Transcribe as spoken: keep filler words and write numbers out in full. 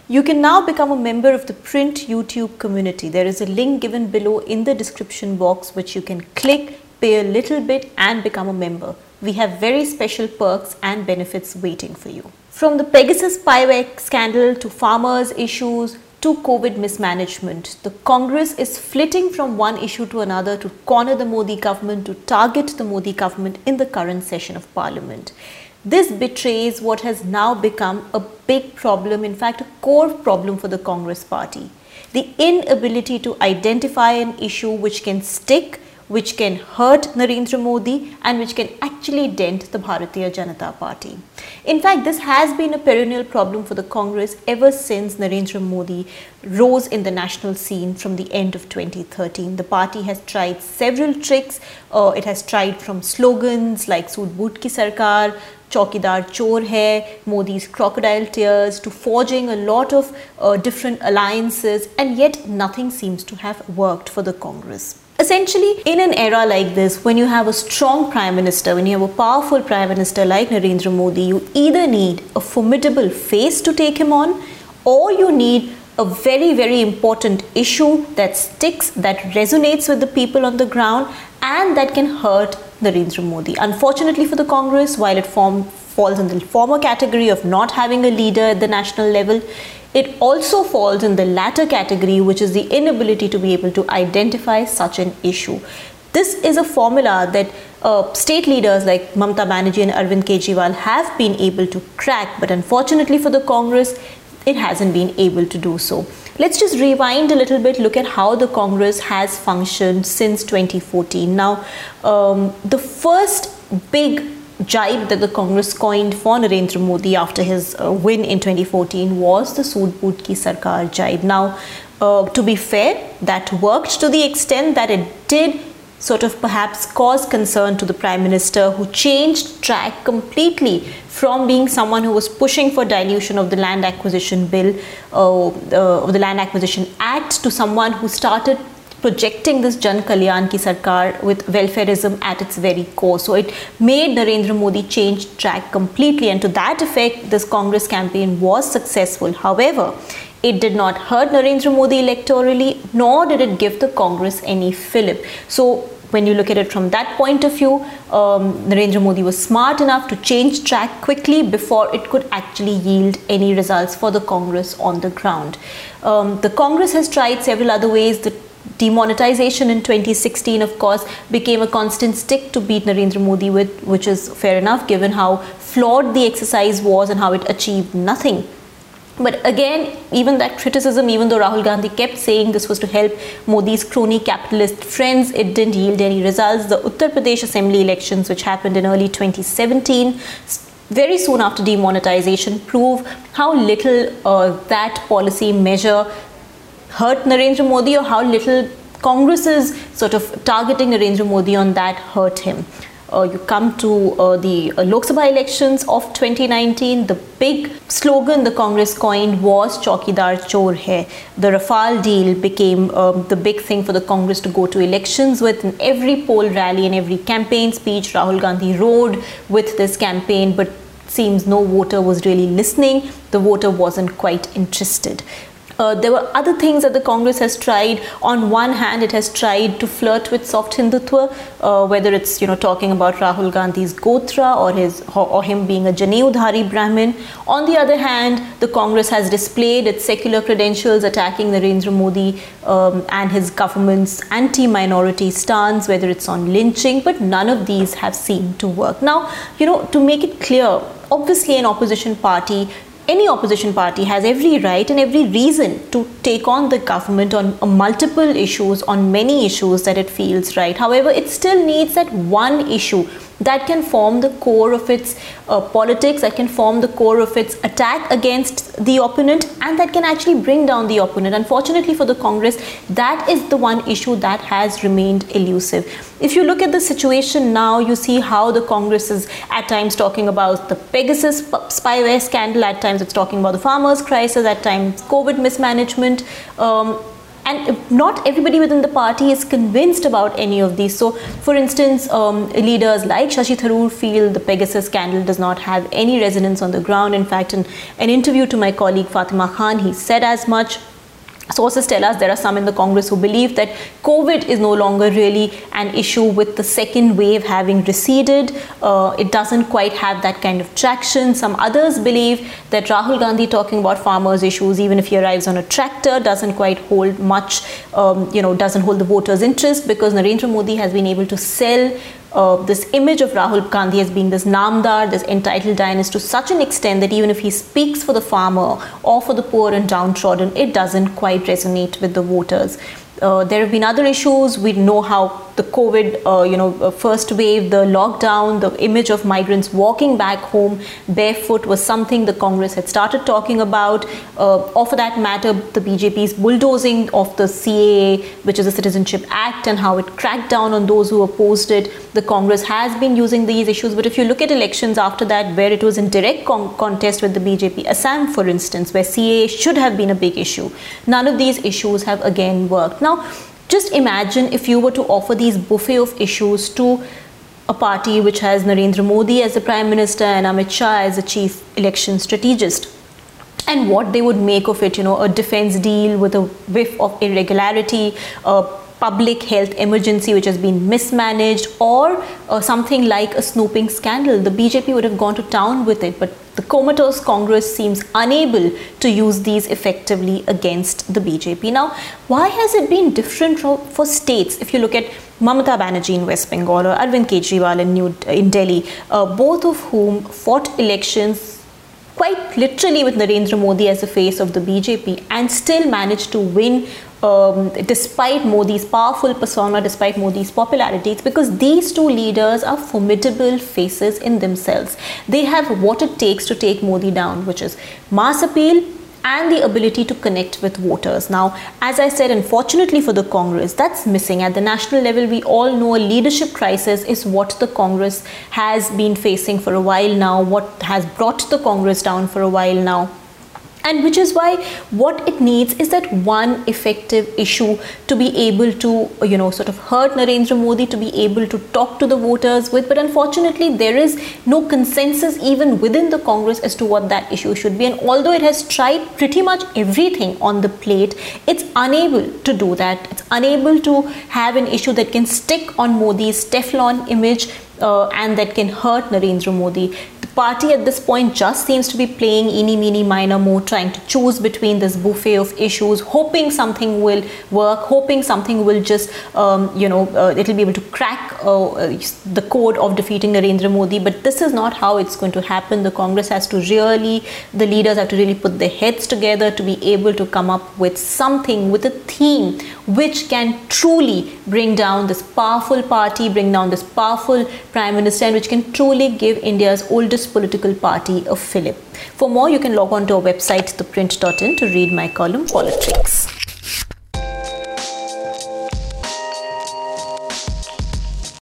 You can now become a member of the Print YouTube community. There is a link given below in the description box which you can click, pay a little bit and become a member. We have very special perks and benefits waiting for you. From the Pegasus spyware scandal to farmers' issues to COVID mismanagement, the Congress is flitting from one issue to another to corner the Modi government, to target the Modi government in the current session of Parliament. This betrays what has now become a big problem, in fact a core problem for the Congress party. The inability to identify an issue which can stick, which can hurt Narendra Modi and which can actually dent the Bharatiya Janata Party. In fact, this has been a perennial problem for the Congress ever since Narendra Modi rose in the national scene from the end of twenty thirteen. The party has tried several tricks. Uh, it has tried from slogans like Sood Boot Ki Sarkar, Chaukidar Chor Hai, Modi's crocodile tears, to forging a lot of uh, different alliances, and yet nothing seems to have worked for the Congress. Essentially, in an era like this, when you have a strong Prime Minister, when you have a powerful Prime Minister like Narendra Modi, you either need a formidable face to take him on, or you need a very, very important issue that sticks, that resonates with the people on the ground and that can hurt Narendra Modi. Unfortunately for the Congress, while it form, falls in the former category of not having a leader at the national level, it also falls in the latter category, which is the inability to be able to identify such an issue. This is a formula that uh, state leaders like Mamata Banerjee and Arvind Kejriwal have been able to crack, but unfortunately for the Congress, it hasn't been able to do so. Let's just rewind a little bit, look at how the Congress has functioned since twenty fourteen. Now, um, the first big jibe that the Congress coined for Narendra Modi after his uh, win in twenty fourteen was the Sood Boot Ki Sarkar jibe. Now, uh, to be fair, that worked to the extent that it did sort of perhaps cause concern to the Prime Minister, who changed track completely from being someone who was pushing for dilution of the Land Acquisition Bill, uh, uh, of the Land Acquisition Act, to someone who started projecting this Jan Kalyan Ki Sarkar with welfareism at its very core. So it made Narendra Modi change track completely, and to that effect, this Congress campaign was successful. However, it did not hurt Narendra Modi electorally, nor did it give the Congress any fillip. So when you look at it from that point of view, um, Narendra Modi was smart enough to change track quickly before it could actually yield any results for the Congress on the ground. Um, the Congress has tried several other ways. The demonetization in twenty sixteen, of course, became a constant stick to beat Narendra Modi with, which is fair enough given how flawed the exercise was and how it achieved nothing. But again, even that criticism, even though Rahul Gandhi kept saying this was to help Modi's crony capitalist friends, it didn't yield any results. The Uttar Pradesh Assembly elections, which happened in early twenty seventeen, very soon after demonetization, prove how little uh, that policy measure hurt Narendra Modi, or how little Congress's sort of targeting Narendra Modi on that hurt him. Uh, you come to uh, the uh, Lok Sabha elections of twenty nineteen, the big slogan the Congress coined was Chaukidar Chor Hai. The Rafale deal became um, the big thing for the Congress to go to elections with. In every poll rally and every campaign speech, Rahul Gandhi rode with this campaign, but seems no voter was really listening. The voter wasn't quite interested. Uh, there were other things that the Congress has tried. On one hand, it has tried to flirt with soft Hindutva, uh, whether it's, you know, talking about Rahul Gandhi's Gotra or his or, or him being a Janeudhari Brahmin. On the other hand, the Congress has displayed its secular credentials, attacking Narendra Modi um, and his government's anti-minority stance, whether it's on lynching, but none of these have seemed to work. Now, you know, to make it clear, obviously an opposition party, any opposition party has every right and every reason to take on the government on uh, multiple issues, on many issues that it feels right. However, it still needs that one issue that can form the core of its uh, politics, that can form the core of its attack against the opponent, and that can actually bring down the opponent. Unfortunately for the Congress, that is the one issue that has remained elusive. If you look at the situation now, you see how the Congress is at times talking about the Pegasus spyware scandal, at times it's talking about the farmers' crisis, at times COVID mismanagement. Um, and not everybody within the party is convinced about any of these. So, for instance, um, leaders like Shashi Tharoor feel the Pegasus scandal does not have any resonance on the ground. In fact, in an interview to my colleague Fatima Khan, he said as much. Sources tell us there are some in the Congress who believe that COVID is no longer really an issue with the second wave having receded. Uh, it doesn't quite have that kind of traction. Some others believe that Rahul Gandhi talking about farmers' issues, even if he arrives on a tractor, doesn't quite hold much, um, you know, doesn't hold the voters' interest, because Narendra Modi has been able to sell Uh, this image of Rahul Gandhi as being this namdar, this entitled Zionist, to such an extent that even if he speaks for the farmer or for the poor and downtrodden, it doesn't quite resonate with the voters. Uh, there have been other issues. We know how the COVID, uh, you know, uh, first wave, the lockdown, the image of migrants walking back home barefoot was something the Congress had started talking about. Uh, or for that matter, the B J P's bulldozing of the C A A, which is the Citizenship Act, and how it cracked down on those who opposed it. The Congress has been using these issues. But if you look at elections after that, where it was in direct con contest with the B J P, Assam, for instance, where C A A should have been a big issue, none of these issues have again worked. Now, just imagine if you were to offer these buffet of issues to a party which has Narendra Modi as the Prime Minister and Amit Shah as the chief election strategist, and what they would make of it, you know, a defense deal with a whiff of irregularity, a public health emergency which has been mismanaged, or uh, something like a snooping scandal. The B J P would have gone to town with it, but the comatose Congress seems unable to use these effectively against the B J P. Now, why has it been different for states? If you look at Mamata Banerjee in West Bengal or Arvind Kejriwal in, New, in Delhi, uh, both of whom fought elections quite literally with Narendra Modi as the face of the B J P and still managed to win um, despite Modi's powerful persona, despite Modi's popularity. It's because these two leaders are formidable faces in themselves. They have what it takes to take Modi down, which is mass appeal and the ability to connect with voters. Now, as I said, unfortunately for the Congress, that's missing. At the national level, we all know a leadership crisis is what the Congress has been facing for a while now, what has brought the Congress down for a while now. And which is why what it needs is that one effective issue to be able to, you know, sort of hurt Narendra Modi, to be able to talk to the voters with. But unfortunately, there is no consensus even within the Congress as to what that issue should be. And although it has tried pretty much everything on the plate, it's unable to do that. It's unable to have an issue that can stick on Modi's Teflon image uh, and that can hurt Narendra Modi. Party at this point just seems to be playing eeny, meeny, miny, moe, trying to choose between this buffet of issues, hoping something will work, hoping something will just, um, you know, uh, it'll be able to crack uh, the code of defeating Narendra Modi. But this is not how it's going to happen. The Congress has to really, the leaders have to really put their heads together to be able to come up with something, with a theme which can truly bring down this powerful party, bring down this powerful Prime Minister, and which can truly give India's oldest political party a fillip. For more, you can log on to our website, the print dot in, to read my column, Politics.